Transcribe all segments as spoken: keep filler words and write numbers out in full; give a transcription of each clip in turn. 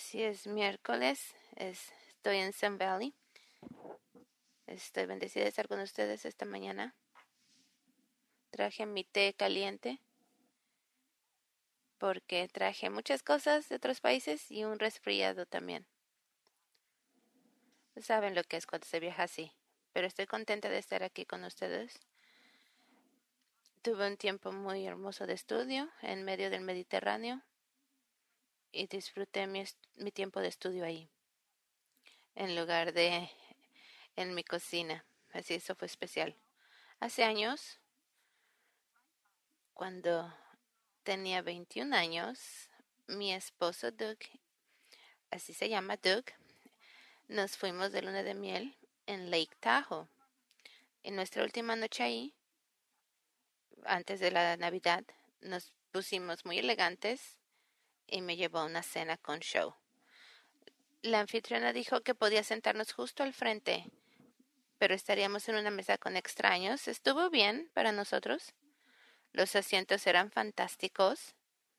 Sí, es miércoles, es, estoy en Sun Valley. Estoy bendecida de estar con ustedes esta mañana. Traje mi té caliente porque traje muchas cosas de otros países y un resfriado también. Saben lo que es cuando se viaja así, pero estoy contenta de estar aquí con ustedes. Tuve un tiempo muy hermoso de estudio en medio del Mediterráneo y disfruté mi, mi tiempo de estudio ahí, en lugar de en mi cocina. Así eso fue especial. Hace años, cuando tenía veintiún años, mi esposo Doug, así se llama Doug, nos fuimos de luna de miel en Lake Tahoe. En nuestra última noche ahí, antes de la Navidad, nos pusimos muy elegantes y me llevó a una cena con show. La anfitriona dijo que podía sentarnos justo al frente, pero estaríamos en una mesa con extraños. Estuvo bien para nosotros. Los asientos eran fantásticos.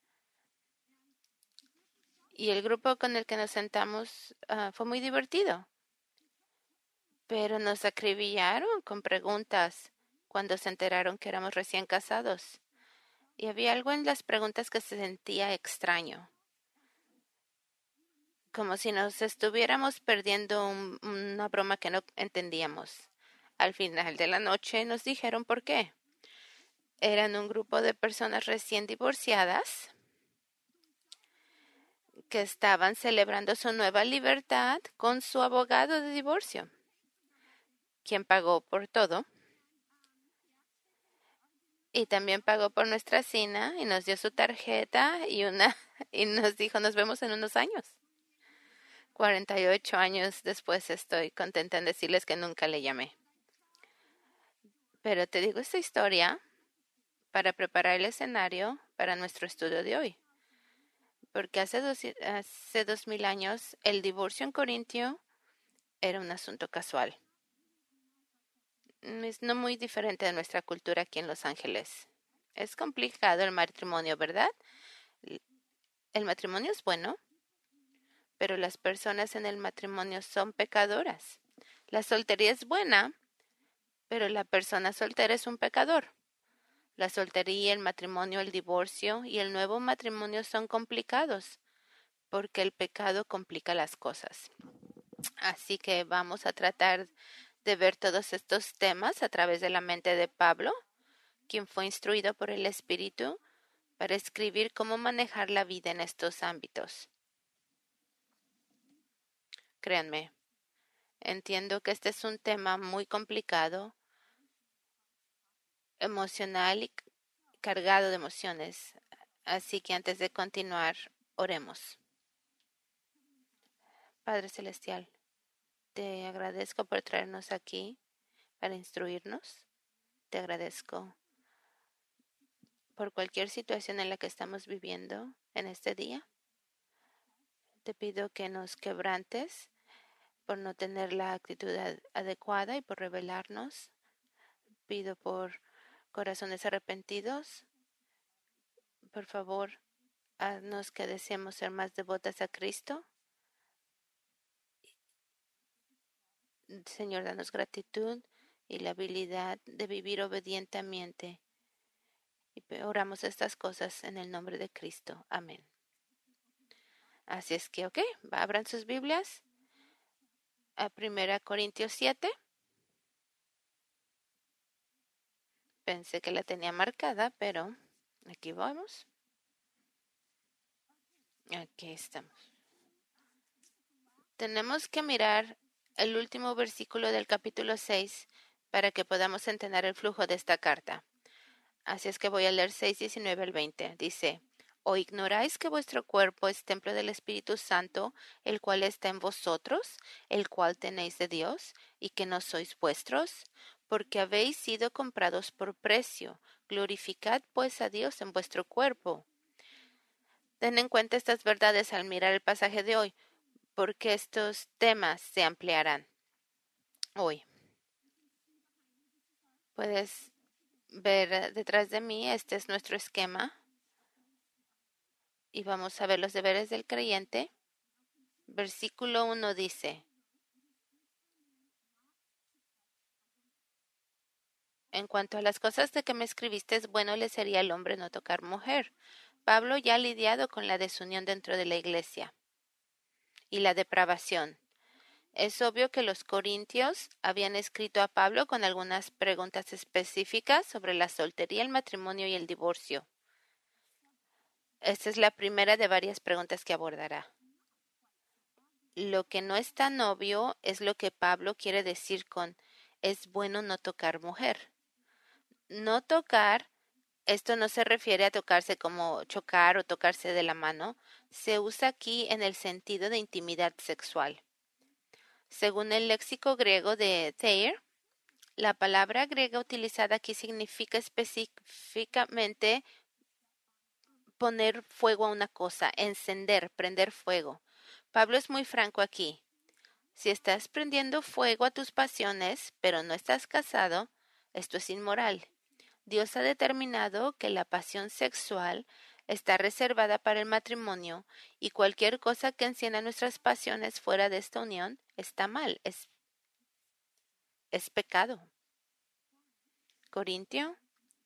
Y el grupo con el que nos sentamos uh, fue muy divertido. Pero nos acribillaron con preguntas cuando se enteraron que éramos recién casados. Y había algo en las preguntas que se sentía extraño. Como si nos estuviéramos perdiendo un, una broma que no entendíamos. Al final de la noche nos dijeron por qué. Eran un grupo de personas recién divorciadas que estaban celebrando su nueva libertad con su abogado de divorcio, quien pagó por todo. Y también pagó por nuestra cena y nos dio su tarjeta y una y nos dijo nos vemos en unos años. cuarenta y ocho años después estoy contenta en decirles que nunca le llamé. Pero te digo esta historia para preparar el escenario para nuestro estudio de hoy. Porque hace dos, hace dos mil años el divorcio en Corintio era un asunto casual. Es no muy diferente de nuestra cultura aquí en Los Ángeles. Es complicado el matrimonio, ¿verdad? El matrimonio es bueno, pero las personas en el matrimonio son pecadoras. La soltería es buena, pero la persona soltera es un pecador. La soltería, el matrimonio, el divorcio y el nuevo matrimonio son complicados, porque el pecado complica las cosas. Así que vamos a tratar de ver todos estos temas a través de la mente de Pablo, quien fue instruido por el Espíritu para escribir cómo manejar la vida en estos ámbitos. Créanme, entiendo que este es un tema muy complicado, emocional y cargado de emociones. Así que antes de continuar, oremos. Padre Celestial, te agradezco por traernos aquí para instruirnos. Te agradezco por cualquier situación en la que estamos viviendo en este día. Te pido que nos quebrantes por no tener la actitud adecuada y por revelarnos. Pido por corazones arrepentidos. Por favor, haznos que deseemos ser más devotas a Cristo. Señor, danos gratitud y la habilidad de vivir obedientemente. Y oramos estas cosas en el nombre de Cristo. Amén. Así es que, ok, abran sus Biblias a primera Corintios siete. Pensé que la tenía marcada, pero aquí vamos. Aquí estamos. Tenemos que mirar el último versículo del capítulo seis para que podamos entender el flujo de esta carta. Así es que voy a leer seis, diecinueve al veinte. Dice, ¿o ignoráis que vuestro cuerpo es templo del Espíritu Santo, el cual está en vosotros, el cual tenéis de Dios, y que no sois vuestros? Porque habéis sido comprados por precio. Glorificad pues a Dios en vuestro cuerpo. Ten en cuenta estas verdades al mirar el pasaje de hoy, porque estos temas se ampliarán hoy. Puedes ver detrás de mí, este es nuestro esquema. Y vamos a ver los deberes del creyente. Versículo uno dice, en cuanto a las cosas de que me escribiste, es bueno le sería al hombre no tocar mujer. Pablo ya ha lidiado con la desunión dentro de la iglesia y la depravación. Es obvio que los corintios habían escrito a Pablo con algunas preguntas específicas sobre la soltería, el matrimonio y el divorcio. Esta es la primera de varias preguntas que abordará. Lo que no es tan obvio es lo que Pablo quiere decir con es bueno no tocar mujer. No tocar, esto no se refiere a tocarse como chocar o tocarse de la mano, se usa aquí en el sentido de intimidad sexual. Según el léxico griego de Thayer, la palabra griega utilizada aquí significa específicamente poner fuego a una cosa, encender, prender fuego. Pablo es muy franco aquí. Si estás prendiendo fuego a tus pasiones, pero no estás casado, esto es inmoral. Dios ha determinado que la pasión sexual está reservada para el matrimonio y cualquier cosa que encienda nuestras pasiones fuera de esta unión está mal, es, es pecado. Corintio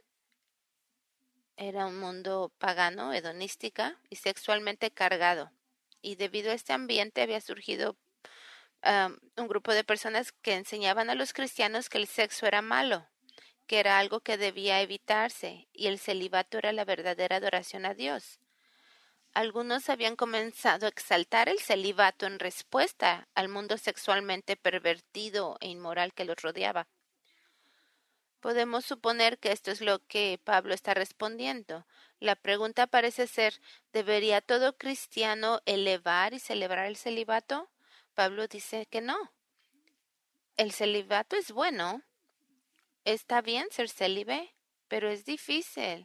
era un mundo pagano, hedonística y sexualmente cargado, y debido a este ambiente había surgido um, un grupo de personas que enseñaban a los cristianos que el sexo era malo, que era algo que debía evitarse, y el celibato era la verdadera adoración a Dios. Algunos habían comenzado a exaltar el celibato en respuesta al mundo sexualmente pervertido e inmoral que los rodeaba. Podemos suponer que esto es lo que Pablo está respondiendo. La pregunta parece ser, ¿debería todo cristiano elevar y celebrar el celibato? Pablo dice que no. El celibato es bueno. Está bien ser célibe, pero es difícil.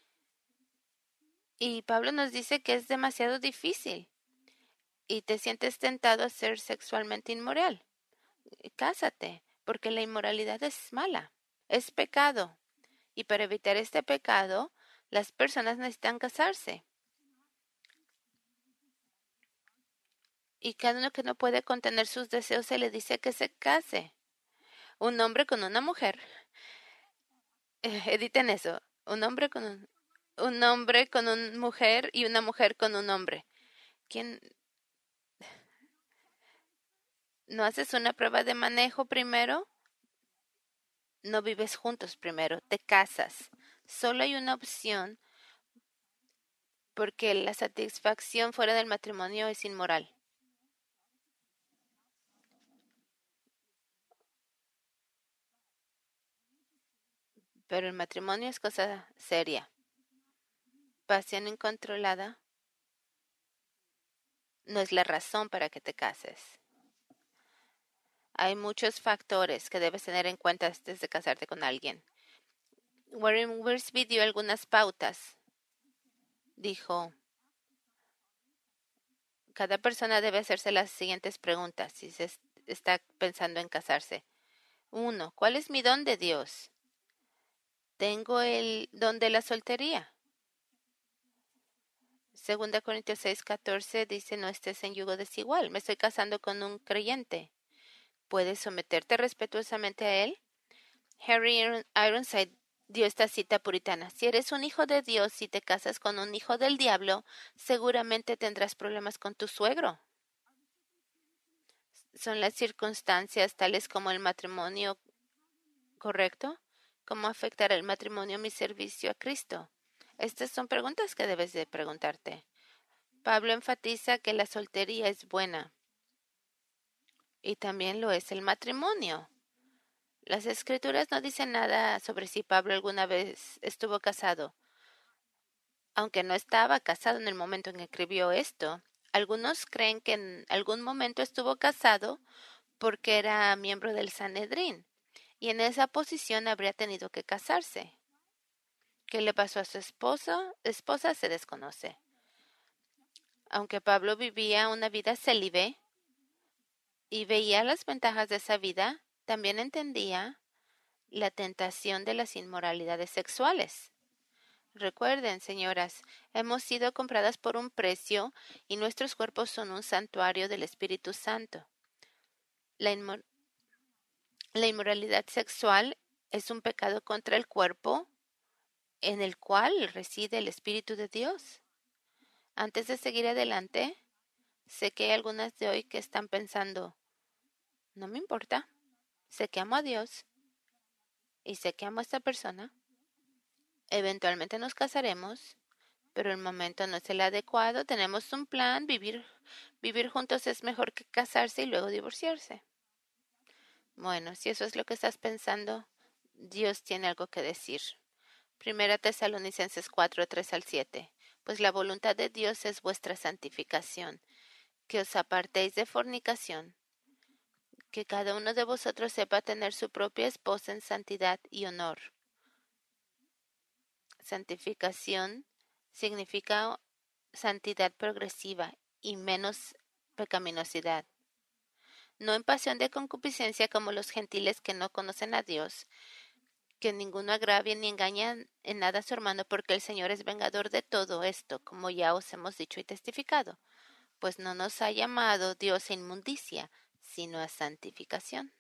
Y Pablo nos dice que es demasiado difícil. Y te sientes tentado a ser sexualmente inmoral. Cásate, porque la inmoralidad es mala. Es pecado. Y para evitar este pecado, las personas necesitan casarse. Y cada uno que no puede contener sus deseos se le dice que se case. Un hombre con una mujer. Eh, editen eso. Un hombre con un, un hombre con una mujer y una mujer con un hombre. ¿Quién? ¿No haces una prueba de manejo primero? No vives juntos primero, te casas. Solo hay una opción porque la satisfacción fuera del matrimonio es inmoral. Pero el matrimonio es cosa seria. Pasión incontrolada no es la razón para que te cases. Hay muchos factores que debes tener en cuenta antes de casarte con alguien. Warren Wiersbe dio algunas pautas. Dijo, cada persona debe hacerse las siguientes preguntas si se está pensando en casarse. Uno, ¿cuál es mi don de Dios? ¿Tengo el don de la soltería? Segunda Corintios seis, catorce dice, no estés en yugo desigual. Me estoy casando con un creyente. ¿Puedes someterte respetuosamente a él? Harry Ironside dio esta cita puritana. Si eres un hijo de Dios y te casas con un hijo del diablo, seguramente tendrás problemas con tu suegro. ¿Son las circunstancias tales como el matrimonio correcto? ¿Cómo afectará el matrimonio mi servicio a Cristo? Estas son preguntas que debes de preguntarte. Pablo enfatiza que la soltería es buena y también lo es el matrimonio. Las escrituras no dicen nada sobre si Pablo alguna vez estuvo casado. Aunque no estaba casado en el momento en que escribió esto, algunos creen que en algún momento estuvo casado porque era miembro del Sanedrín y en esa posición habría tenido que casarse. ¿Qué le pasó a su esposo? Esposa se desconoce. Aunque Pablo vivía una vida célibe y veía las ventajas de esa vida, también entendía la tentación de las inmoralidades sexuales. Recuerden, señoras, hemos sido compradas por un precio y nuestros cuerpos son un santuario del Espíritu Santo. La, inmor la inmoralidad sexual es un pecado contra el cuerpo en el cual reside el Espíritu de Dios. Antes de seguir adelante, sé que hay algunas de hoy que están pensando, no me importa, sé que amo a Dios y sé que amo a esta persona. Eventualmente nos casaremos, pero el momento no es el adecuado. Tenemos un plan, vivir, vivir juntos es mejor que casarse y luego divorciarse. Bueno, si eso es lo que estás pensando, Dios tiene algo que decir. Primera Tesalonicenses cuatro, tres al siete. Pues la voluntad de Dios es vuestra santificación, que os apartéis de fornicación, que cada uno de vosotros sepa tener su propia esposa en santidad y honor. Santificación significa santidad progresiva y menos pecaminosidad. No en pasión de concupiscencia como los gentiles que no conocen a Dios, que ninguno agravie ni engaña en nada a su hermano, porque el Señor es vengador de todo esto, como ya os hemos dicho y testificado, pues no nos ha llamado Dios a inmundicia, sino a santificación.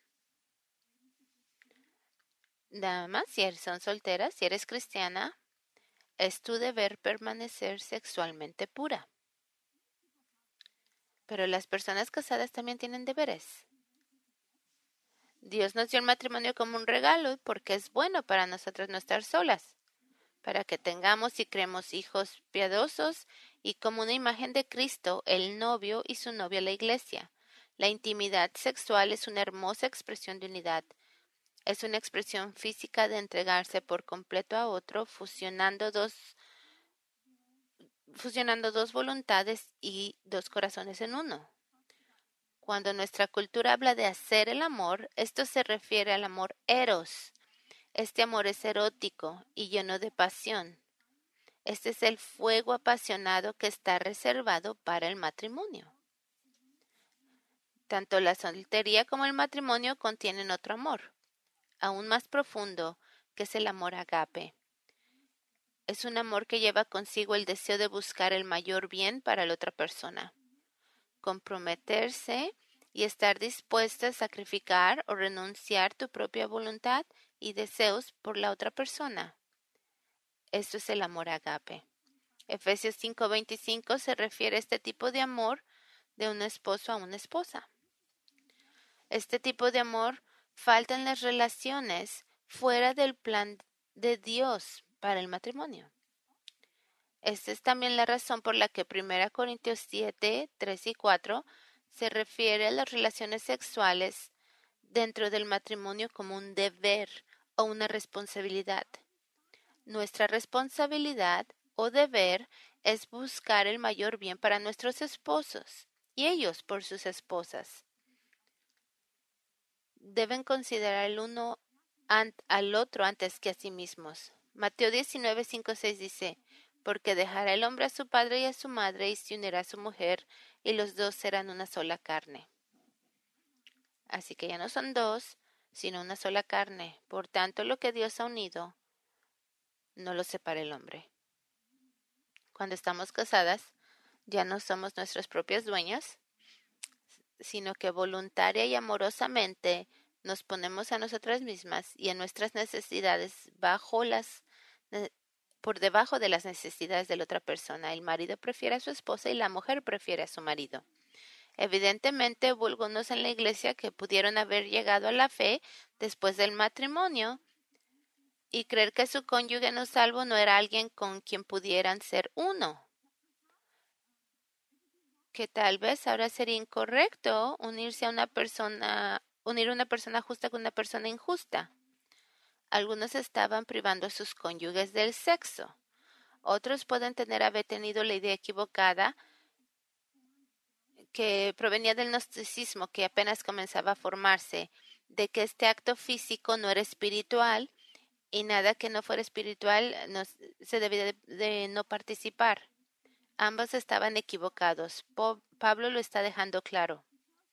Damas, si son solteras, si eres cristiana, es tu deber permanecer sexualmente pura. Pero las personas casadas también tienen deberes. Dios nos dio el matrimonio como un regalo porque es bueno para nosotros no estar solas, para que tengamos y creemos hijos piadosos y como una imagen de Cristo, el novio y su novia la iglesia. La intimidad sexual es una hermosa expresión de unidad. Es una expresión física de entregarse por completo a otro, fusionando dos, fusionando dos voluntades y dos corazones en uno. Cuando nuestra cultura habla de hacer el amor, esto se refiere al amor eros. Este amor es erótico y lleno de pasión. Este es el fuego apasionado que está reservado para el matrimonio. Tanto la soltería como el matrimonio contienen otro amor, aún más profundo, que es el amor agape. Es un amor que lleva consigo el deseo de buscar el mayor bien para la otra persona. Comprometerse y estar dispuesta a sacrificar o renunciar tu propia voluntad y deseos por la otra persona. Esto es el amor agape. Efesios cinco veinticinco se refiere a este tipo de amor de un esposo a una esposa. Este tipo de amor falta en las relaciones fuera del plan de Dios para el matrimonio. Esta es también la razón por la que primera Corintios siete, tres y cuatro se refiere a las relaciones sexuales dentro del matrimonio como un deber o una responsabilidad. Nuestra responsabilidad o deber es buscar el mayor bien para nuestros esposos y ellos por sus esposas. Deben considerar el uno al otro antes que a sí mismos. Mateo diecinueve, cinco, seis dice, porque dejará el hombre a su padre y a su madre y se unirá a su mujer y los dos serán una sola carne. Así que ya no son dos, sino una sola carne. Por tanto, lo que Dios ha unido, no lo separa el hombre. Cuando estamos casadas, ya no somos nuestros propios dueños, sino que voluntaria y amorosamente nos ponemos a nosotras mismas y a nuestras necesidades bajo las por debajo de las necesidades de la otra persona. El marido prefiere a su esposa y la mujer prefiere a su marido. Evidentemente hubo algunos en la iglesia que pudieron haber llegado a la fe después del matrimonio y creer que su cónyuge no salvo no era alguien con quien pudieran ser uno. Que tal vez ahora sería incorrecto unirse a una persona, unir a una persona justa con una persona injusta. Algunos estaban privando a sus cónyuges del sexo. Otros pueden tener haber tenido la idea equivocada que provenía del gnosticismo que apenas comenzaba a formarse, de que este acto físico no era espiritual y nada que no fuera espiritual no, se debía de, de no participar. Ambos estaban equivocados. Pablo lo está dejando claro.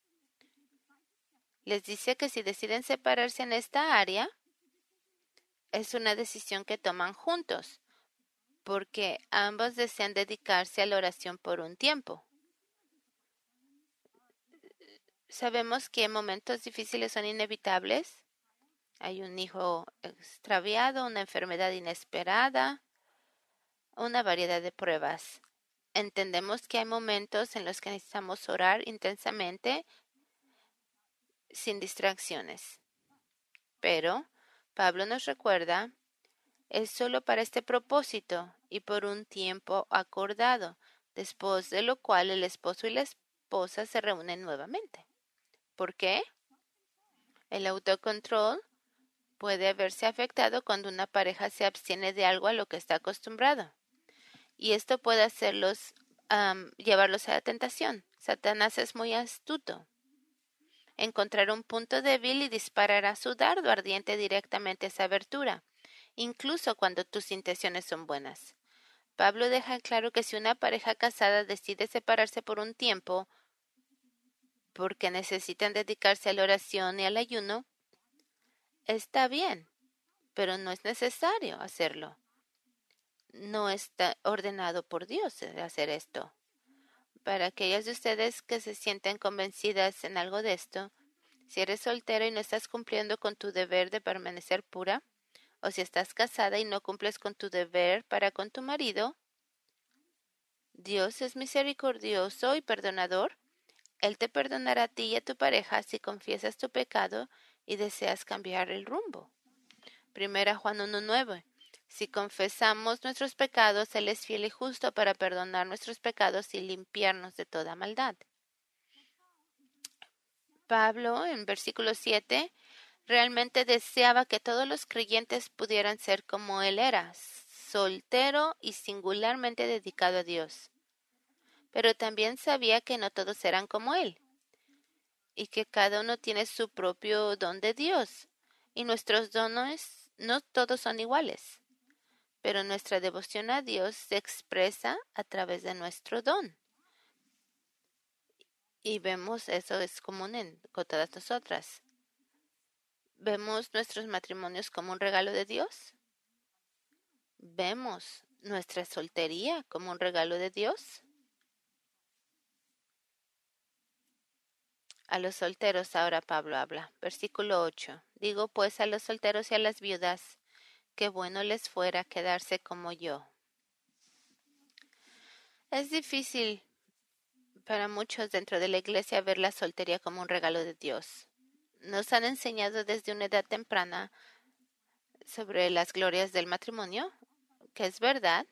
Les dice que si deciden separarse en esta área, es una decisión que toman juntos. porque ambos desean dedicarse a la oración por un tiempo. Sabemos que momentos difíciles son inevitables. Hay un hijo extraviado, una enfermedad inesperada, una variedad de pruebas. Entendemos que hay momentos en los que necesitamos orar intensamente sin distracciones. Pero Pablo nos recuerda, es solo para este propósito y por un tiempo acordado, después de lo cual el esposo y la esposa se reúnen nuevamente. ¿Por qué? El autocontrol puede verse afectado cuando una pareja se abstiene de algo a lo que está acostumbrado. Y esto puede hacerlos, um, llevarlos a la tentación. Satanás es muy astuto. Encontrará un punto débil y disparará su dardo ardiente directamente a esa abertura, incluso cuando tus intenciones son buenas. Pablo deja claro que si una pareja casada decide separarse por un tiempo porque necesitan dedicarse a la oración y al ayuno, está bien, pero no es necesario hacerlo. No está ordenado por Dios hacer esto. Para aquellas de ustedes que se sienten convencidas en algo de esto, si eres soltera y no estás cumpliendo con tu deber de permanecer pura, o si estás casada y no cumples con tu deber para con tu marido, Dios es misericordioso y perdonador. Él te perdonará a ti y a tu pareja si confiesas tu pecado y deseas cambiar el rumbo. Primera Juan uno nueve. Si confesamos nuestros pecados, Él es fiel y justo para perdonar nuestros pecados y limpiarnos de toda maldad. Pablo, en versículo siete, realmente deseaba que todos los creyentes pudieran ser como él era, soltero y singularmente dedicado a Dios. Pero también sabía que no todos eran como él, y que cada uno tiene su propio don de Dios, y nuestros dones no todos son iguales, pero nuestra devoción a Dios se expresa a través de nuestro don. Y vemos eso es común en con todas nosotras. ¿Vemos nuestros matrimonios como un regalo de Dios? ¿Vemos nuestra soltería como un regalo de Dios? A los solteros ahora Pablo habla. Versículo ocho. Digo pues a los solteros y a las viudas, qué bueno les fuera quedarse como yo. Es difícil para muchos dentro de la iglesia ver la soltería como un regalo de Dios. Nos han enseñado desde una edad temprana sobre las glorias del matrimonio, que es verdad.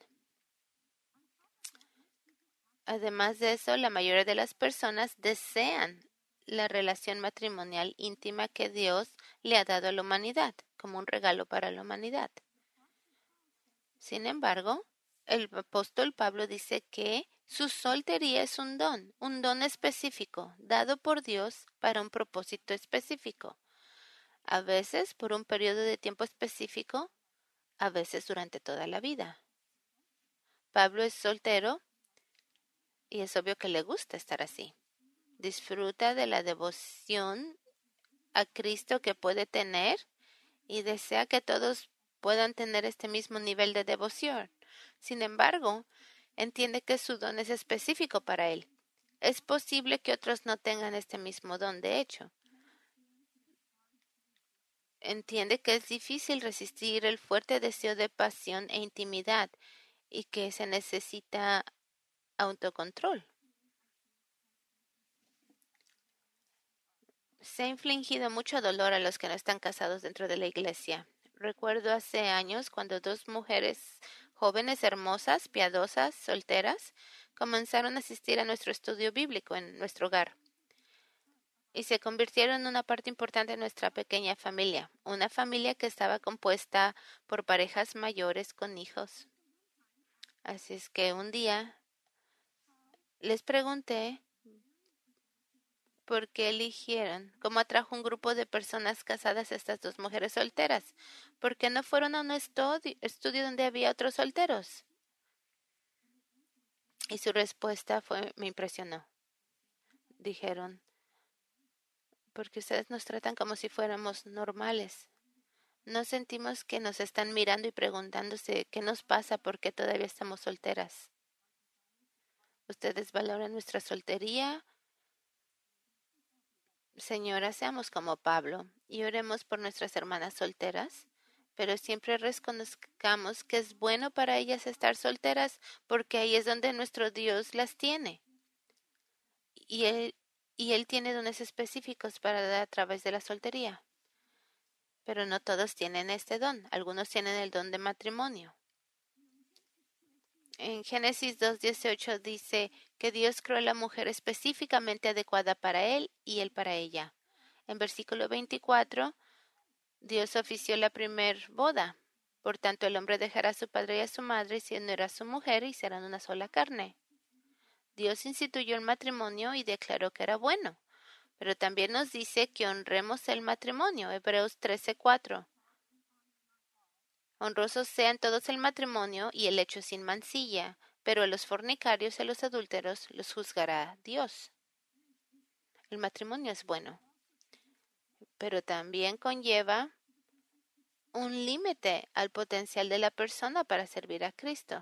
Además de eso, la mayoría de las personas desean la relación matrimonial íntima que Dios le ha dado a la humanidad, como un regalo para la humanidad. Sin embargo, el apóstol Pablo dice que su soltería es un don, un don específico, dado por Dios para un propósito específico, a veces por un periodo de tiempo específico, a veces durante toda la vida. Pablo es soltero y es obvio que le gusta estar así. Disfruta de la devoción a Cristo que puede tener y desea que todos puedan tener este mismo nivel de devoción. Sin embargo, entiende que su don es específico para él. Es posible que otros no tengan este mismo don, de hecho. Entiende que es difícil resistir el fuerte deseo de pasión e intimidad y que se necesita autocontrol. Se ha infligido mucho dolor a los que no están casados dentro de la iglesia. Recuerdo hace años cuando dos mujeres jóvenes, hermosas, piadosas, solteras, comenzaron a asistir a nuestro estudio bíblico en nuestro hogar y se convirtieron en una parte importante de nuestra pequeña familia, una familia que estaba compuesta por parejas mayores con hijos. Así es que un día les pregunté por qué eligieron, cómo atrajo un grupo de personas casadas a estas dos mujeres solteras, por qué no fueron a un estudio, estudio donde había otros solteros. Y su respuesta fue, me impresionó. Dijeron, porque ustedes nos tratan como si fuéramos normales. No sentimos que nos están mirando y preguntándose qué nos pasa, por qué todavía estamos solteras. ¿Ustedes valoran nuestra soltería? Señora, seamos como Pablo y oremos por nuestras hermanas solteras, pero siempre reconozcamos que es bueno para ellas estar solteras porque ahí es donde nuestro Dios las tiene. Y Él, y él tiene dones específicos para dar a través de la soltería. Pero no todos tienen este don. Algunos tienen el don de matrimonio. En Génesis dos dieciocho dice que Dios creó a la mujer específicamente adecuada para él y él para ella. En versículo veinticuatro, Dios ofició la primer boda. Por tanto, el hombre dejará a su padre y a su madre y se unirá a su mujer y serán una sola carne. Dios instituyó el matrimonio y declaró que era bueno. Pero también nos dice que honremos el matrimonio. Hebreos trece cuatro. Honrosos sean todos el matrimonio y el hecho sin mancilla, pero a los fornicarios y a los adúlteros los juzgará Dios. El matrimonio es bueno, pero también conlleva un límite al potencial de la persona para servir a Cristo.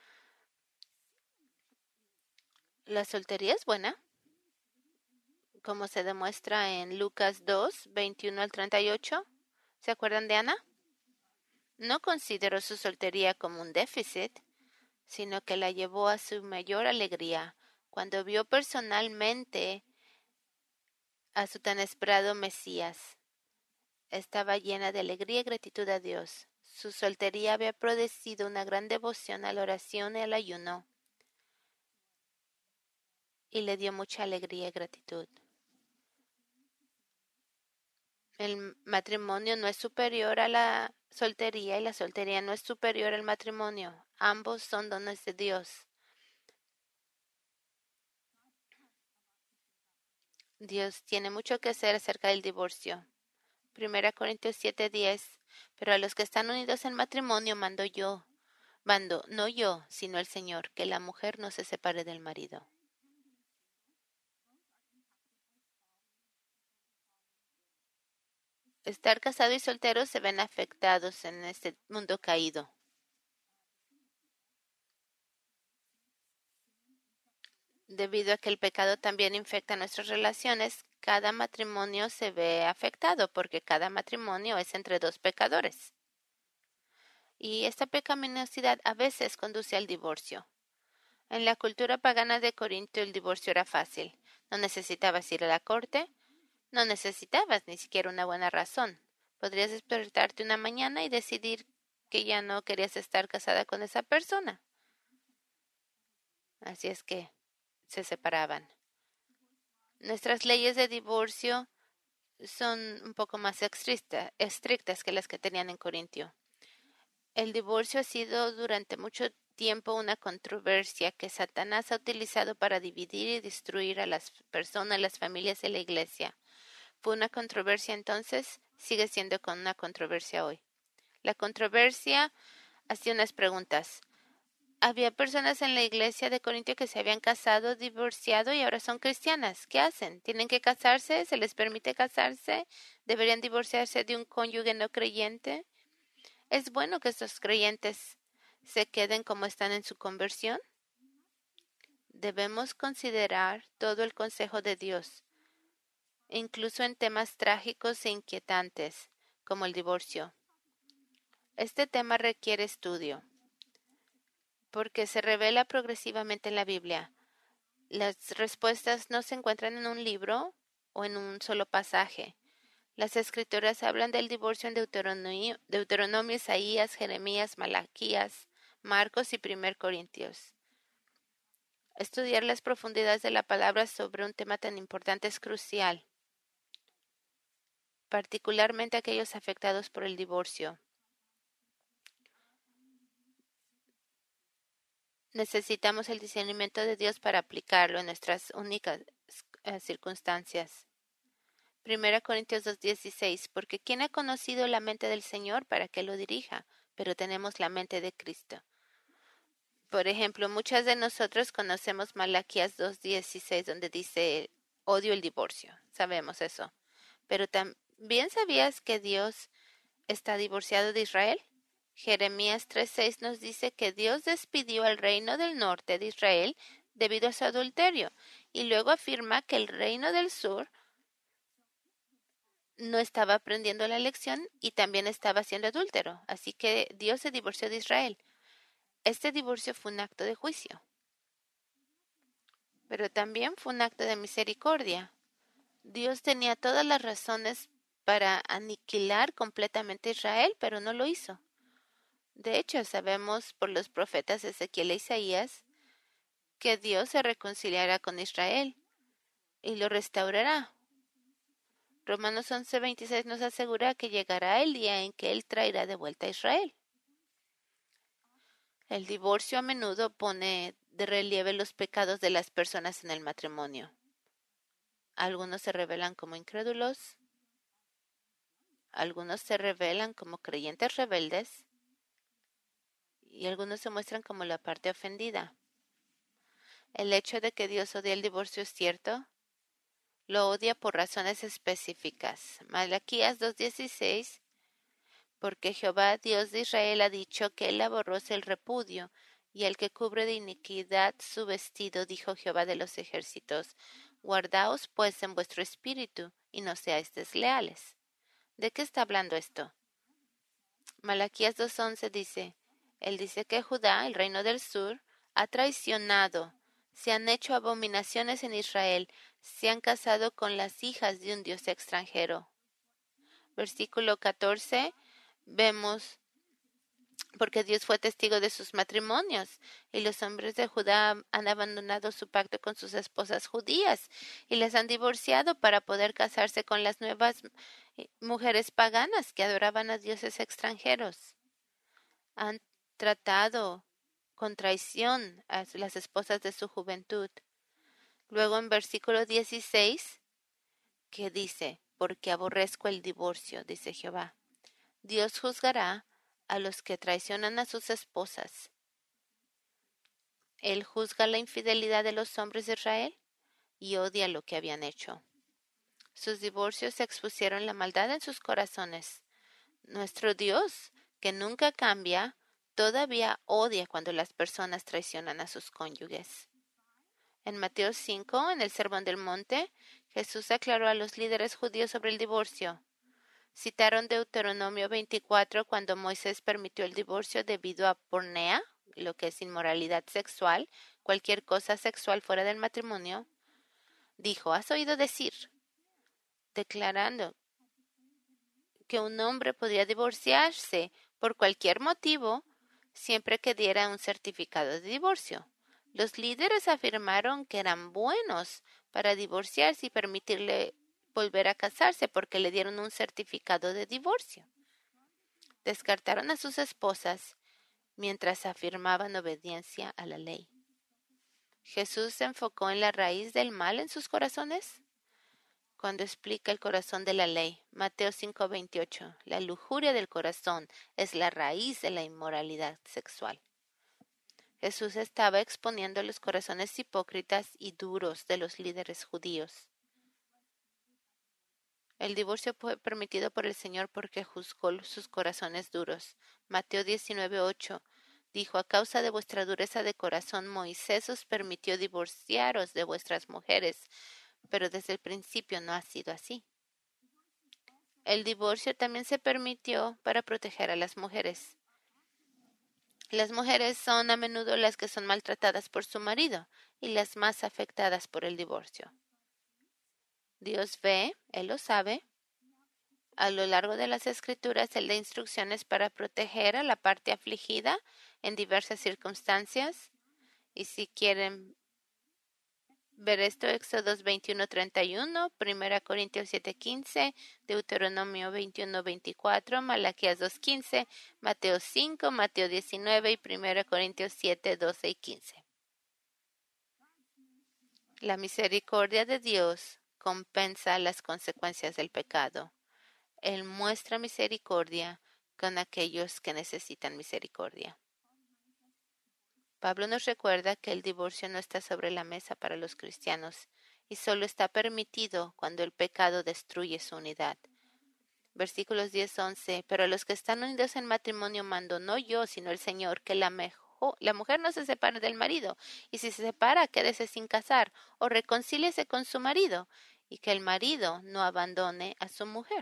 La soltería es buena, como se demuestra en Lucas dos, veintiuno al treinta y ocho. ¿Se acuerdan de Ana? No consideró su soltería como un déficit, sino que la llevó a su mayor alegría cuando vio personalmente a su tan esperado Mesías. Estaba llena de alegría y gratitud a Dios. Su soltería había producido una gran devoción a la oración y al ayuno, y le dio mucha alegría y gratitud. El matrimonio no es superior a la soltería y la soltería no es superior al matrimonio. Ambos son dones de Dios. Dios tiene mucho que hacer acerca del divorcio. Primera Corintios siete diez. Pero a los que están unidos en matrimonio mando yo, mando no yo, sino el Señor, que la mujer no se separe del marido. Estar casado y soltero se ven afectados en este mundo caído. Debido a que el pecado también infecta nuestras relaciones, cada matrimonio se ve afectado porque cada matrimonio es entre dos pecadores. Y esta pecaminosidad a veces conduce al divorcio. En la cultura pagana de Corinto el divorcio era fácil. No necesitabas ir a la corte, no necesitabas ni siquiera una buena razón. Podrías despertarte una mañana y decidir que ya no querías estar casada con esa persona. Así es que se separaban. Nuestras leyes de divorcio son un poco más estricta, estrictas que las que tenían en Corintio. El divorcio ha sido durante mucho tiempo una controversia que Satanás ha utilizado para dividir y destruir a las personas, las familias y la iglesia. Fue una controversia entonces, sigue siendo con una controversia hoy. La controversia hacía unas preguntas. Había personas en la iglesia de Corintio que se habían casado, divorciado y ahora son cristianas. ¿Qué hacen? ¿Tienen que casarse? ¿Se les permite casarse? ¿Deberían divorciarse de un cónyuge no creyente? ¿Es bueno que estos creyentes se queden como están en su conversión? Debemos considerar todo el consejo de Dios, incluso en temas trágicos e inquietantes, como el divorcio. Este tema requiere estudio, porque se revela progresivamente en la Biblia. Las respuestas no se encuentran en un libro o en un solo pasaje. Las escrituras hablan del divorcio en Deuteronomio, Deuteronomio, Isaías, Jeremías, Malaquías, Marcos y Primer Corintios. Estudiar las profundidades de la palabra sobre un tema tan importante es crucial, particularmente aquellos afectados por el divorcio. Necesitamos el discernimiento de Dios para aplicarlo en nuestras únicas eh, circunstancias. Primera Corintios dos dieciséis. Porque ¿quién ha conocido la mente del Señor para que lo dirija? Pero tenemos la mente de Cristo. Por ejemplo, muchas de nosotros conocemos Malaquías dos dieciséis, donde dice, odio el divorcio. Sabemos eso. Pero también sabías que Dios está divorciado de Israel? Jeremías tres seis nos dice que Dios despidió al reino del norte de Israel debido a su adulterio, y luego afirma que el reino del sur no estaba aprendiendo la lección y también estaba siendo adúltero. Así que Dios se divorció de Israel. Este divorcio fue un acto de juicio, pero también fue un acto de misericordia. Dios tenía todas las razones para aniquilar completamente a Israel, pero no lo hizo. De hecho, sabemos por los profetas Ezequiel e Isaías que Dios se reconciliará con Israel y lo restaurará. Romanos once veintiséis nos asegura que llegará el día en que Él traerá de vuelta a Israel. El divorcio a menudo pone de relieve los pecados de las personas en el matrimonio. Algunos se revelan como incrédulos, algunos se revelan como creyentes rebeldes y algunos se muestran como la parte ofendida. El hecho de que Dios odia el divorcio es cierto. Lo odia por razones específicas. Malaquías dos dieciséis, porque Jehová Dios de Israel ha dicho que él aborrece el repudio, y el que cubre de iniquidad su vestido, dijo Jehová de los ejércitos. Guardaos pues en vuestro espíritu, y no seáis desleales. ¿De qué está hablando esto? Malaquías dos once dice, él dice que Judá, el reino del sur, ha traicionado, se han hecho abominaciones en Israel, se han casado con las hijas de un dios extranjero. Versículo catorce, vemos, porque Dios fue testigo de sus matrimonios, y los hombres de Judá han abandonado su pacto con sus esposas judías, y las han divorciado para poder casarse con las nuevas mujeres paganas que adoraban a dioses extranjeros. Han tratado con traición a las esposas de su juventud. Luego en versículo dieciséis, que dice, porque aborrezco el divorcio, dice Jehová. Dios juzgará a los que traicionan a sus esposas. Él juzga la infidelidad de los hombres de Israel y odia lo que habían hecho. Sus divorcios expusieron la maldad en sus corazones. Nuestro Dios, que nunca cambia, todavía odia cuando las personas traicionan a sus cónyuges. En Mateo cinco, en el Sermón del Monte, Jesús aclaró a los líderes judíos sobre el divorcio. Citaron Deuteronomio veinticuatro cuando Moisés permitió el divorcio debido a pornea, lo que es inmoralidad sexual, cualquier cosa sexual fuera del matrimonio. Dijo, ¿has oído decir? Declarando que un hombre podía divorciarse por cualquier motivo siempre que diera un certificado de divorcio. Los líderes afirmaron que eran buenos para divorciarse y permitirle volver a casarse porque le dieron un certificado de divorcio. Descartaron a sus esposas mientras afirmaban obediencia a la ley. Jesús se enfocó en la raíz del mal en sus corazones cuando explica el corazón de la ley. Mateo cinco veintiocho. La lujuria del corazón es la raíz de la inmoralidad sexual. Jesús estaba exponiendo los corazones hipócritas y duros de los líderes judíos. El divorcio fue permitido por el Señor porque juzgó sus corazones duros. Mateo diecinueve ocho dijo, a causa de vuestra dureza de corazón, Moisés os permitió divorciaros de vuestras mujeres, pero desde el principio no ha sido así. El divorcio también se permitió para proteger a las mujeres. Las mujeres son a menudo las que son maltratadas por su marido y las más afectadas por el divorcio. Dios ve, Él lo sabe. A lo largo de las Escrituras, Él da instrucciones para proteger a la parte afligida en diversas circunstancias. Y si quieren ver esto, Éxodos veintiuno treinta y uno, Primera Corintios siete quince, Deuteronomio veintiuno veinticuatro, Malaquías dos quince, Mateo cinco, Mateo diecinueve y Primera Corintios siete doce y quince. La misericordia de Dios compensa las consecuencias del pecado. Él muestra misericordia con aquellos que necesitan misericordia. Pablo nos recuerda que el divorcio no está sobre la mesa para los cristianos y solo está permitido cuando el pecado destruye su unidad. Versículos diez, once. Pero a los que están unidos en matrimonio mando no yo, sino el Señor, que la mejor, la mujer no se separe del marido, y si se separa, quédese sin casar, o reconcíliese con su marido, y que el marido no abandone a su mujer.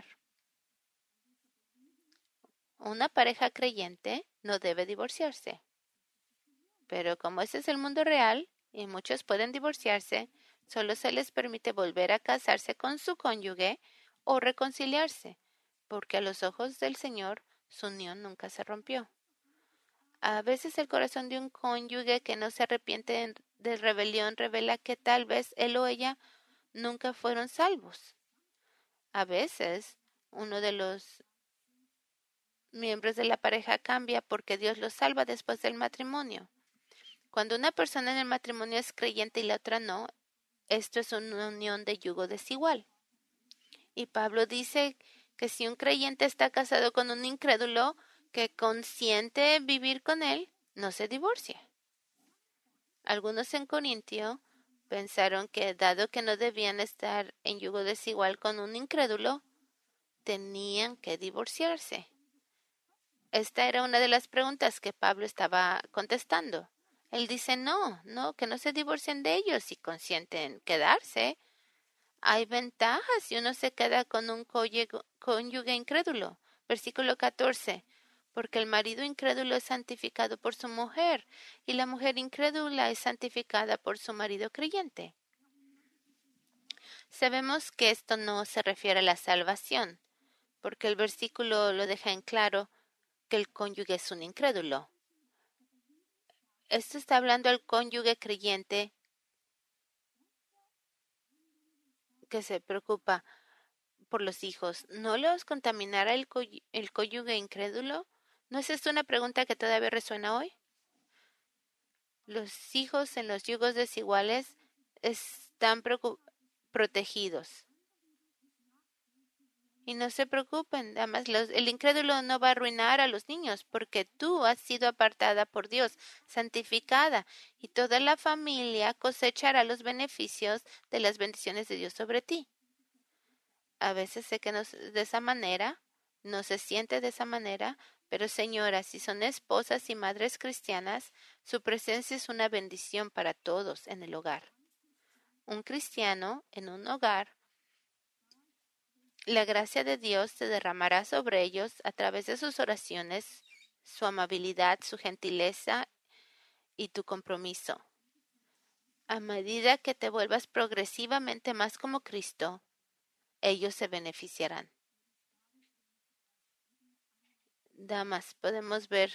Una pareja creyente no debe divorciarse. Pero como ese es el mundo real, y muchos pueden divorciarse, solo se les permite volver a casarse con su cónyuge o reconciliarse, porque a los ojos del Señor su unión nunca se rompió. A veces el corazón de un cónyuge que no se arrepiente de rebelión revela que tal vez él o ella nunca fueron salvos. A veces uno de los miembros de la pareja cambia porque Dios los salva después del matrimonio. Cuando una persona en el matrimonio es creyente y la otra no, esto es una unión de yugo desigual. Y Pablo dice que si un creyente está casado con un incrédulo que consiente vivir con él, no se divorcia. Algunos en Corintio pensaron que dado que no debían estar en yugo desigual con un incrédulo, tenían que divorciarse. Esta era una de las preguntas que Pablo estaba contestando. Él dice, no, no, que no se divorcien de ellos si consienten quedarse. Hay ventajas si uno se queda con un cónyuge incrédulo. Versículo catorce. Porque el marido incrédulo es santificado por su mujer, y la mujer incrédula es santificada por su marido creyente. Sabemos que esto no se refiere a la salvación, porque el versículo lo deja en claro que el cónyuge es un incrédulo. Esto está hablando al cónyuge creyente que se preocupa por los hijos. ¿No los contaminará el, coy- el cónyuge incrédulo? ¿No es esto una pregunta que todavía resuena hoy? Los hijos en los yugos desiguales están protegidos. Y no se preocupen, además los, el incrédulo no va a arruinar a los niños, porque tú has sido apartada por Dios, santificada, y toda la familia cosechará los beneficios de las bendiciones de Dios sobre ti. A veces sé que no es de esa manera, no se siente de esa manera, pero señoras, si son esposas y madres cristianas, su presencia es una bendición para todos en el hogar. Un cristiano en un hogar, la gracia de Dios se derramará sobre ellos a través de sus oraciones, su amabilidad, su gentileza y tu compromiso. A medida que te vuelvas progresivamente más como Cristo, ellos se beneficiarán. Damas, podemos ver,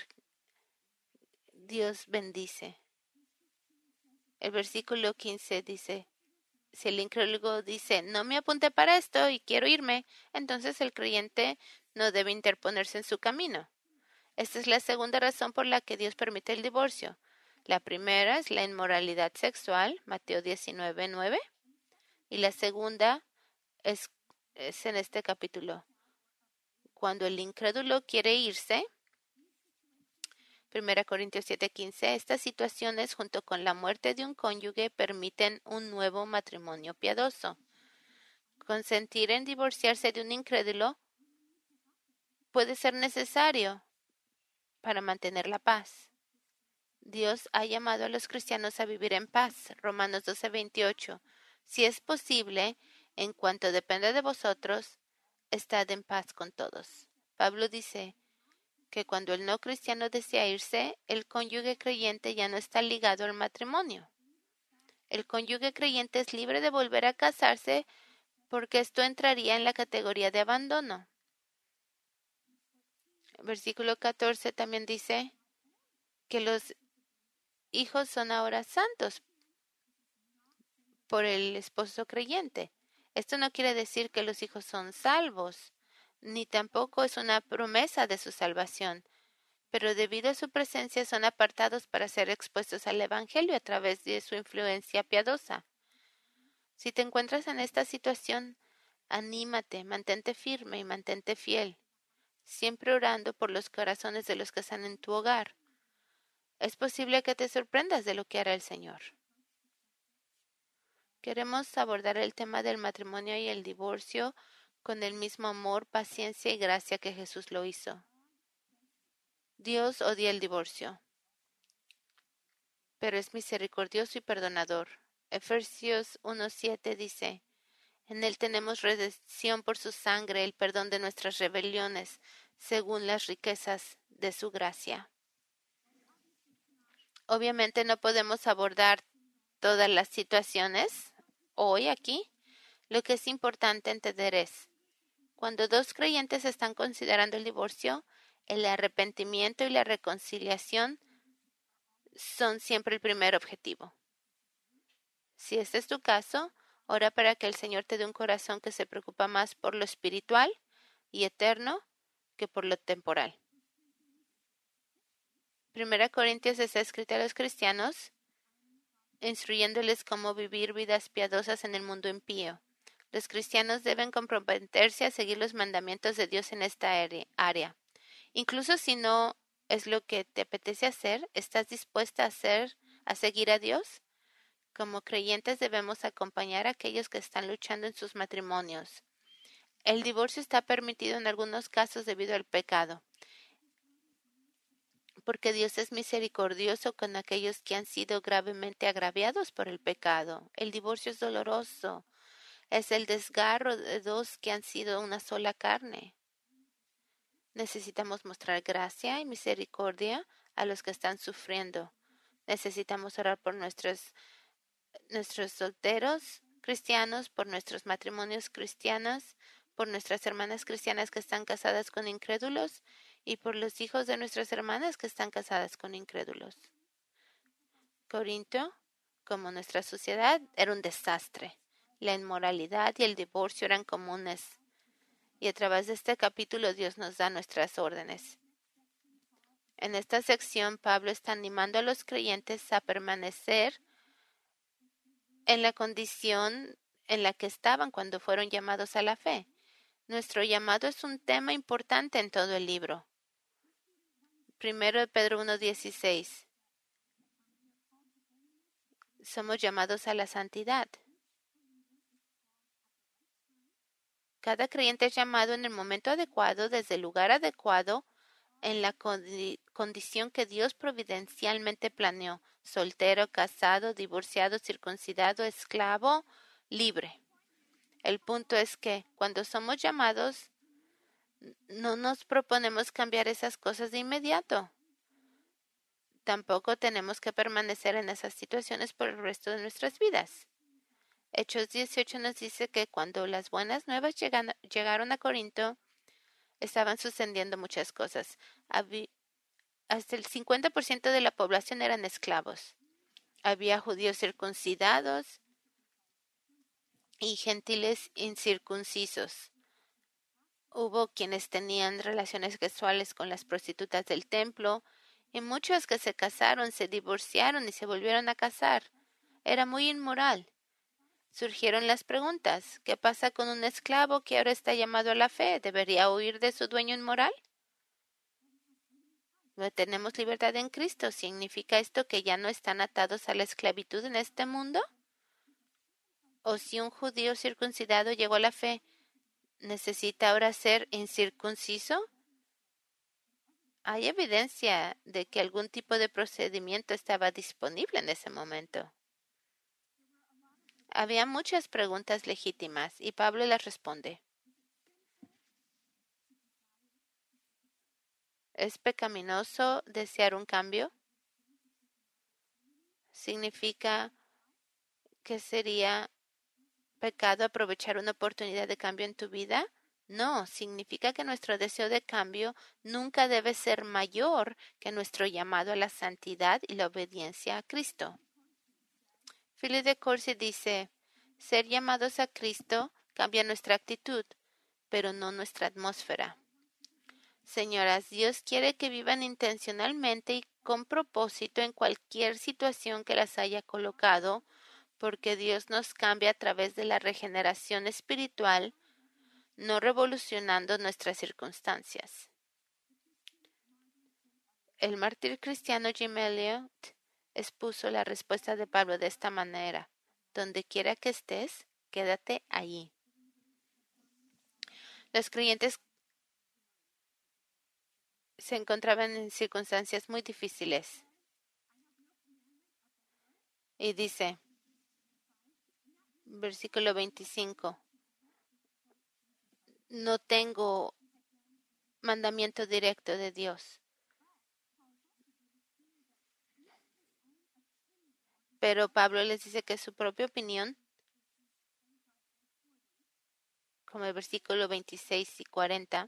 Dios bendice. El versículo quince dice, si el incrédulo dice, no me apunté para esto y quiero irme, entonces el creyente no debe interponerse en su camino. Esta es la segunda razón por la que Dios permite el divorcio. La primera es la inmoralidad sexual, Mateo diecinueve, nueve. Y la segunda es, es en este capítulo. Cuando el incrédulo quiere irse, primera Corintios siete, quince, estas situaciones junto con la muerte de un cónyuge permiten un nuevo matrimonio piadoso. Consentir en divorciarse de un incrédulo puede ser necesario para mantener la paz. Dios ha llamado a los cristianos a vivir en paz. Romanos doce, veintiocho. Si es posible, en cuanto depende de vosotros, estad en paz con todos. Pablo dice que cuando el no cristiano desea irse, el cónyuge creyente ya no está ligado al matrimonio. El cónyuge creyente es libre de volver a casarse porque esto entraría en la categoría de abandono. Versículo catorce también dice que los hijos son ahora santos por el esposo creyente. Esto no quiere decir que los hijos son salvos, ni tampoco es una promesa de su salvación, pero debido a su presencia son apartados para ser expuestos al Evangelio a través de su influencia piadosa. Si te encuentras en esta situación, anímate, mantente firme y mantente fiel, siempre orando por los corazones de los que están en tu hogar. Es posible que te sorprendas de lo que hará el Señor. Queremos abordar el tema del matrimonio y el divorcio con el mismo amor, paciencia y gracia que Jesús lo hizo. Dios odia el divorcio, pero es misericordioso y perdonador. Efesios uno siete dice, en Él tenemos redención por su sangre, el perdón de nuestras rebeliones, según las riquezas de su gracia. Obviamente no podemos abordar todas las situaciones hoy aquí. Lo que es importante entender es, cuando dos creyentes están considerando el divorcio, el arrepentimiento y la reconciliación son siempre el primer objetivo. Si este es tu caso, ora para que el Señor te dé un corazón que se preocupa más por lo espiritual y eterno que por lo temporal. Primera Corintios está escrita a los cristianos, instruyéndoles cómo vivir vidas piadosas en el mundo impío. Los cristianos deben comprometerse a seguir los mandamientos de Dios en esta área. Incluso si no es lo que te apetece hacer, ¿estás dispuesta a hacer, a seguir a Dios? Como creyentes debemos acompañar a aquellos que están luchando en sus matrimonios. El divorcio está permitido en algunos casos debido al pecado, porque Dios es misericordioso con aquellos que han sido gravemente agraviados por el pecado. El divorcio es doloroso. Es el desgarro de dos que han sido una sola carne. Necesitamos mostrar gracia y misericordia a los que están sufriendo. Necesitamos orar por nuestros, nuestros solteros cristianos, por nuestros matrimonios cristianos, por nuestras hermanas cristianas que están casadas con incrédulos y por los hijos de nuestras hermanas que están casadas con incrédulos. Corinto, como nuestra sociedad, era un desastre. La inmoralidad y el divorcio eran comunes. Y a través de este capítulo Dios nos da nuestras órdenes. En esta sección Pablo está animando a los creyentes a permanecer en la condición en la que estaban cuando fueron llamados a la fe. Nuestro llamado es un tema importante en todo el libro. Primero de Pedro uno dieciséis. Somos llamados a la santidad. Cada creyente es llamado en el momento adecuado, desde el lugar adecuado, en la condi- condición que Dios providencialmente planeó: soltero, casado, divorciado, circuncidado, esclavo, libre. El punto es que cuando somos llamados, no nos proponemos cambiar esas cosas de inmediato. Tampoco tenemos que permanecer en esas situaciones por el resto de nuestras vidas. Hechos dieciocho nos dice que cuando las buenas nuevas llegan, llegaron a Corinto, estaban sucediendo muchas cosas. Había, hasta el cincuenta por ciento de la población eran esclavos. Había judíos circuncidados y gentiles incircuncisos. Hubo quienes tenían relaciones sexuales con las prostitutas del templo y muchos que se casaron, se divorciaron y se volvieron a casar. Era muy inmoral. Surgieron las preguntas: ¿qué pasa con un esclavo que ahora está llamado a la fe? ¿Debería huir de su dueño inmoral? No tenemos libertad en Cristo. ¿Significa esto que ya no están atados a la esclavitud en este mundo? ¿O si un judío circuncidado llegó a la fe, necesita ahora ser incircunciso? Hay evidencia de que algún tipo de procedimiento estaba disponible en ese momento. Había muchas preguntas legítimas y Pablo las responde. ¿Es pecaminoso desear un cambio? ¿Significa que sería pecado aprovechar una oportunidad de cambio en tu vida? No, significa que nuestro deseo de cambio nunca debe ser mayor que nuestro llamado a la santidad y la obediencia a Cristo. Philip de Courcy dice, ser llamados a Cristo cambia nuestra actitud, pero no nuestra atmósfera. Señoras, Dios quiere que vivan intencionalmente y con propósito en cualquier situación que las haya colocado, porque Dios nos cambia a través de la regeneración espiritual, no revolucionando nuestras circunstancias. El mártir cristiano Jim Elliot expuso la respuesta de Pablo de esta manera: donde quiera que estés, quédate allí. Los creyentes se encontraban en circunstancias muy difíciles. Y dice, versículo veinticinco, no tengo mandamiento directo de Dios. Pero Pablo les dice que su propia opinión, como el versículo veintiséis y cuarenta,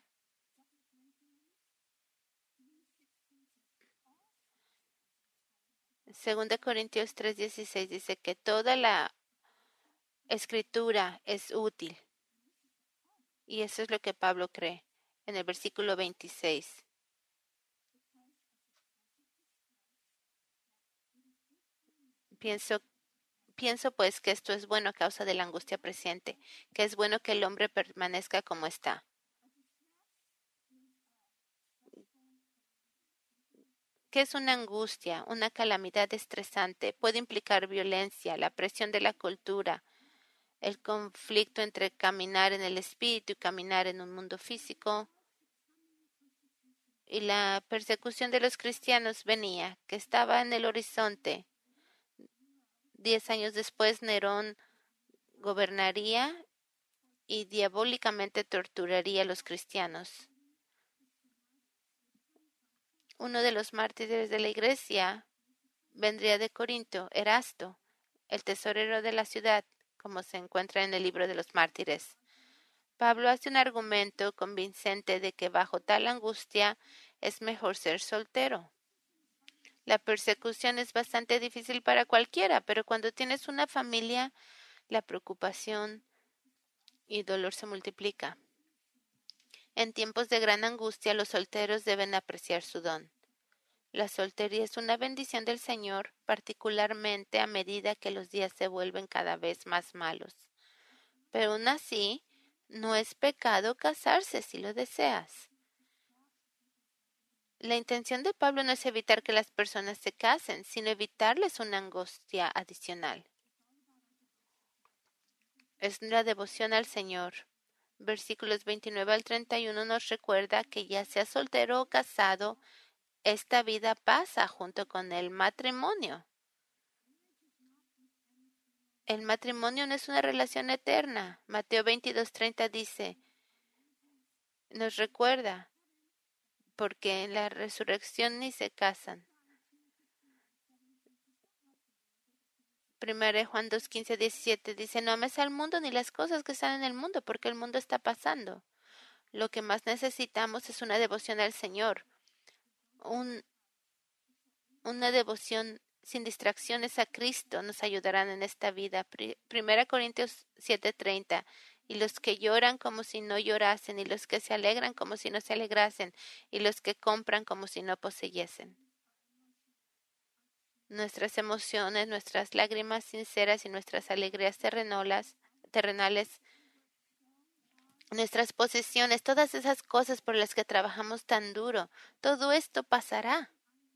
Segunda Corintios tres dieciséis dice que toda la escritura es útil. Y eso es lo que Pablo cree en el versículo veintiséis. Pienso, pienso pues que esto es bueno a causa de la angustia presente, que es bueno que el hombre permanezca como está. ¿Qué es una angustia? Una calamidad estresante. Puede implicar violencia, la presión de la cultura, el conflicto entre caminar en el espíritu y caminar en un mundo físico. Y la persecución de los cristianos venía, que estaba en el horizonte. Diez años después, Nerón gobernaría y diabólicamente torturaría a los cristianos. Uno de los mártires de la iglesia vendría de Corinto, Erasto, el tesorero de la ciudad, como se encuentra en el libro de los mártires. Pablo hace un argumento convincente de que bajo tal angustia es mejor ser soltero. La persecución es bastante difícil para cualquiera, pero cuando tienes una familia, la preocupación y dolor se multiplica. En tiempos de gran angustia, los solteros deben apreciar su don. La soltería es una bendición del Señor, particularmente a medida que los días se vuelven cada vez más malos. Pero aún así, no es pecado casarse si lo deseas. La intención de Pablo no es evitar que las personas se casen, sino evitarles una angustia adicional. Es la devoción al Señor. Versículos veintinueve al treinta y uno nos recuerda que ya sea soltero o casado, esta vida pasa junto con el matrimonio. El matrimonio no es una relación eterna. Mateo veintidós treinta dice, nos recuerda, porque en la resurrección ni se casan. Primero Juan dos quince diecisiete dice, no ames al mundo ni las cosas que están en el mundo, porque el mundo está pasando. Lo que más necesitamos es una devoción al Señor, un, una devoción sin distracciones a Cristo nos ayudarán en esta vida. Primera Corintios siete treinta, y los que lloran como si no llorasen, y los que se alegran como si no se alegrasen, y los que compran como si no poseyesen. Nuestras emociones, nuestras lágrimas sinceras y nuestras alegrías terrenales, terrenales, nuestras posesiones, todas esas cosas por las que trabajamos tan duro, todo esto pasará.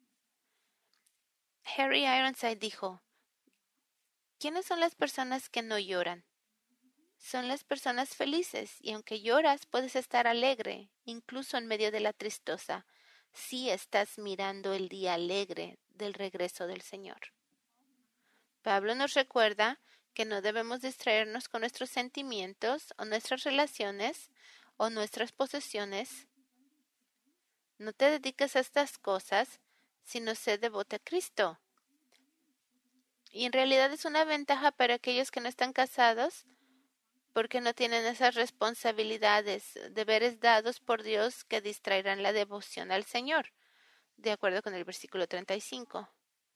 Harry Ironside dijo, ¿quiénes son las personas que no lloran? Son las personas felices, y aunque lloras, puedes estar alegre, incluso en medio de la tristeza, si estás mirando el día alegre del regreso del Señor. Pablo nos recuerda que no debemos distraernos con nuestros sentimientos o nuestras relaciones o nuestras posesiones. No te dediques a estas cosas, sino sé devoto a Cristo. Y en realidad es una ventaja para aquellos que no están casados, porque no tienen esas responsabilidades, deberes dados por Dios que distraerán la devoción al Señor, de acuerdo con el versículo treinta y cinco.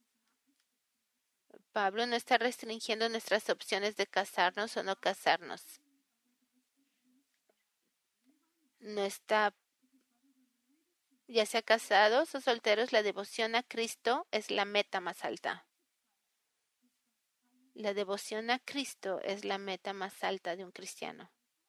Pablo no está restringiendo nuestras opciones de casarnos o no casarnos. No está, ya sea casados o solteros, la devoción a Cristo es la meta más alta. La devoción a Cristo es la meta más alta de un cristiano.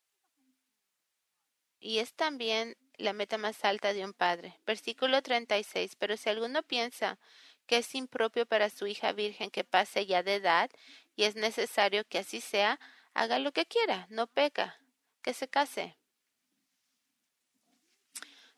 Y es también la meta más alta de un padre. Versículo treinta y seis. Pero si alguno piensa que es impropio para su hija virgen que pase ya de edad, y es necesario que así sea, haga lo que quiera, no peca, que se case.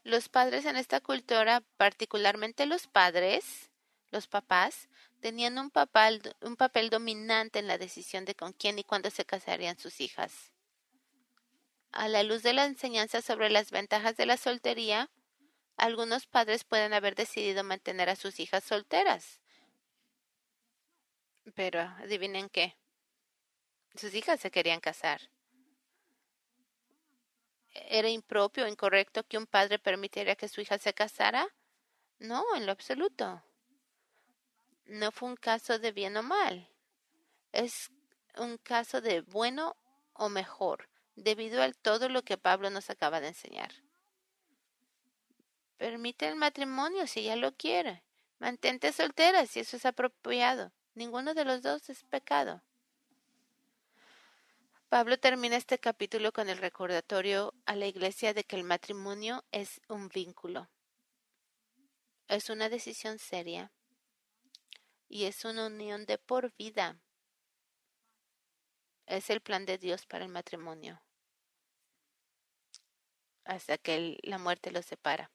Los padres en esta cultura, particularmente los padres, los papás, tenían un papel, un papel dominante en la decisión de con quién y cuándo se casarían sus hijas. A la luz de la enseñanza sobre las ventajas de la soltería, algunos padres pueden haber decidido mantener a sus hijas solteras. Pero adivinen qué, sus hijas se querían casar. ¿Era impropio o incorrecto que un padre permitiera que su hija se casara? No, en lo absoluto. No fue un caso de bien o mal. Es un caso de bueno o mejor, debido a todo lo que Pablo nos acaba de enseñar. Permite el matrimonio si ella lo quiere. Mantente soltera si eso es apropiado. Ninguno de los dos es pecado. Pablo termina este capítulo con el recordatorio a la iglesia de que el matrimonio es un vínculo. Es una decisión seria y es una unión de por vida. Es el plan de Dios para el matrimonio hasta que el, la muerte los separa.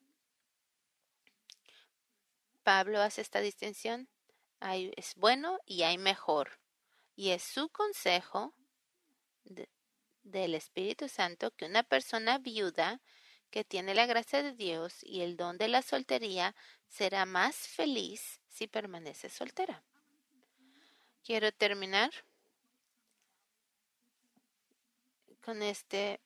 Pablo hace esta distinción. Hay, es bueno y hay mejor. Y es su consejo de, del Espíritu Santo que una persona viuda que tiene la gracia de Dios y el don de la soltería será más feliz si permanece soltera. Quiero terminar con este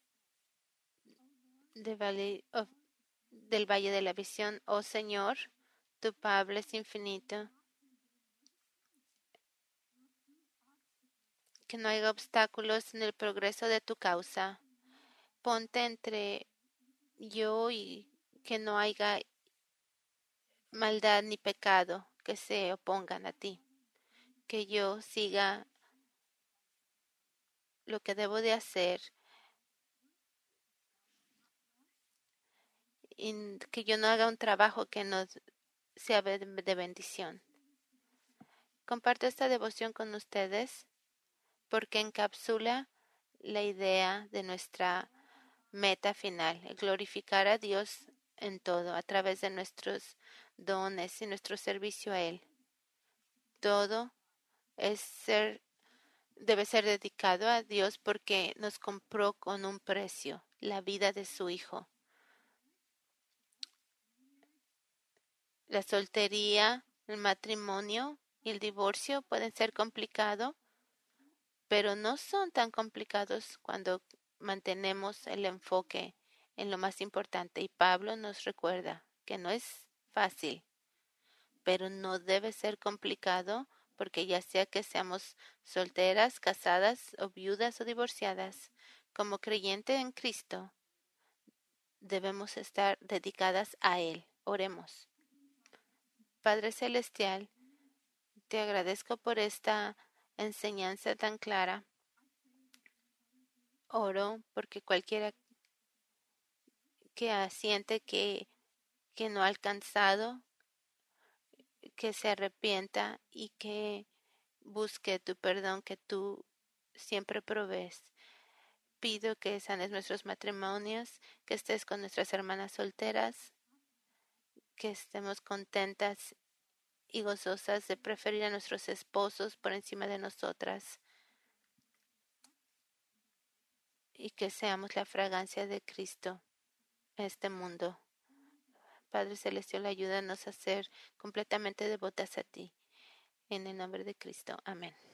de Valley of, del Valle de la Visión. Oh Señor, tu Padre es infinito. Que no haya obstáculos en el progreso de tu causa. Ponte entre yo y que no haya maldad ni pecado que se opongan a ti. Que yo siga lo que debo de hacer y que yo no haga un trabajo que no sea de bendición. Comparto esta devoción con ustedes porque encapsula la idea de nuestra meta final, glorificar a Dios en todo a través de nuestros dones y nuestro servicio a Él. Todo es ser, debe ser dedicado a Dios porque nos compró con un precio, la vida de su Hijo. La soltería, el matrimonio y el divorcio pueden ser complicados, pero no son tan complicados cuando mantenemos el enfoque en lo más importante. Y Pablo nos recuerda que no es fácil, pero no debe ser complicado porque ya sea que seamos solteras, casadas o viudas o divorciadas, como creyente en Cristo, debemos estar dedicadas a Él. Oremos. Padre Celestial, te agradezco por esta enseñanza tan clara. Oro porque cualquiera que siente que, que no ha alcanzado, que se arrepienta y que busque tu perdón que tú siempre provees. Pido que sanes nuestros matrimonios, que estés con nuestras hermanas solteras, que estemos contentas y gozosas de preferir a nuestros esposos por encima de nosotras y que seamos la fragancia de Cristo en este mundo. Padre Celestial, ayúdanos a ser completamente devotas a ti. En el nombre de Cristo. Amén.